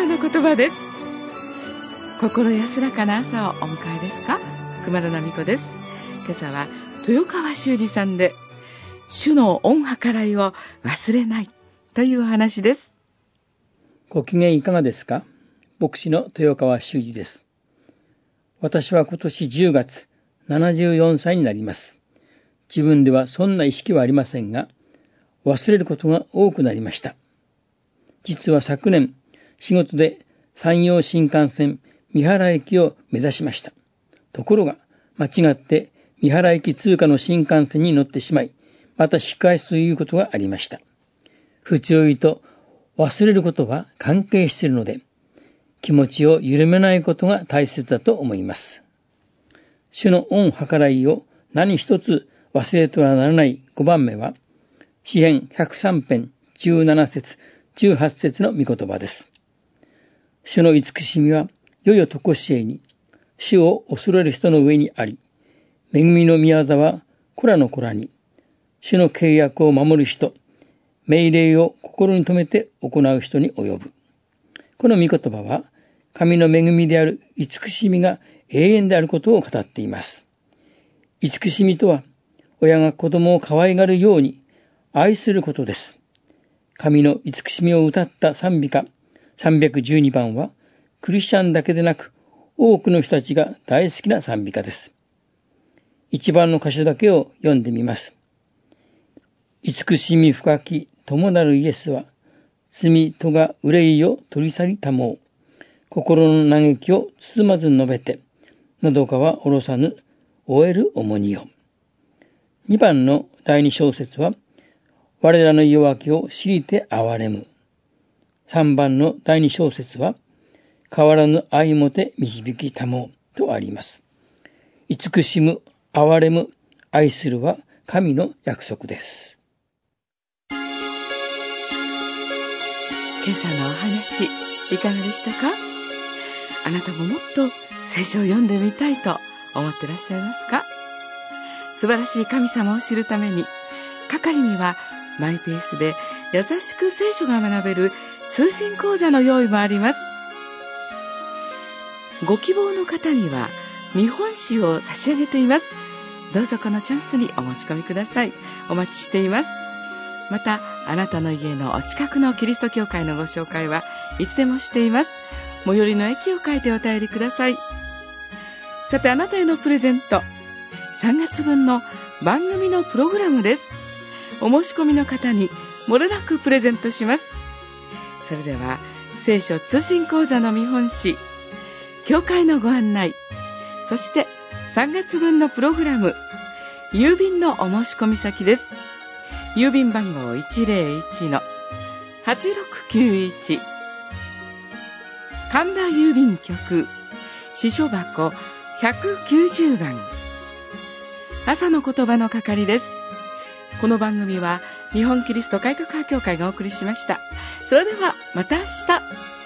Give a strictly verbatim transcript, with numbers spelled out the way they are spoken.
朝の言葉です。心安らかな朝をお迎えですか？熊田奈美子です。今朝は豊川修司さんで、主の恩計らいを忘れないというお話です。 ご機嫌いかがですか？牧師の豊川修司です。私は今年じゅうがつななじゅうよんさいになります。自分ではそんな意識はありませんが、忘れることが多くなりました。実は昨年、仕事で山陽新幹線三原駅を目指しました。ところが、間違って三原駅通過の新幹線に乗ってしまい、また引き返すということがありました。不注意と忘れることは関係しているので、気持ちを緩めないことが大切だと思います。主の恩計らいを何一つ忘れてはならないごばんめは、詩編ひゃくさん編じゅうなな節、じゅうはち節の御言葉です。主の慈しみは、よよとこしえに、主を恐れる人の上にあり、恵みの御業は子らの子らに、主の契約を守る人、命令を心に留めて行う人に及ぶ。この御言葉は、神の恵みである慈しみが永遠であることを語っています。慈しみとは、親が子供を可愛がるように愛することです。神の慈しみを歌った賛美歌さんびゃくじゅうにばんは、クリスチャンだけでなく、多くの人たちが大好きな賛美歌です。一番の歌詞だけを読んでみます。慈しみ深き友なるイエスは、罪とが憂いを取り去りたもう。心の嘆きを包まず述べて、喉かは下ろさぬ、終える重荷よ。二番の第二小節は、我らの弱きを知りて憐れむ。三番の第二小節は、変わらぬ愛もて導きたもうとあります。慈しむ、憐れむ、愛するは神の約束です。 今朝のお話、いかがでしたか？あなたももっと聖書を読んでみたいと思ってらっしゃいますか？素晴らしい神様を知るために、係にはマイペースで優しく聖書が学べる通信講座の用意もあります。ご希望の方には見本紙を差し上げています。どうぞこのチャンスにお申し込みください。お待ちしています。また、あなたの家のお近くのキリスト教会のご紹介はいつでもしています。最寄りの駅を書いてお便りください。さて、あなたへのプレゼント、さんがつぶんの番組のプログラムです。お申し込みの方に漏れなくプレゼントします。それでは、聖書通信講座の見本紙、教会のご案内、そしてさんがつぶんのプログラム、郵便のお申し込み先です。郵便番号 いちぜろいちのはちろくきゅういち、神田郵便局、支所箱ひゃくきゅうじゅうばん、朝の言葉の係です。この番組は日本キリスト改革派教会がお送りしました。それではまた明日。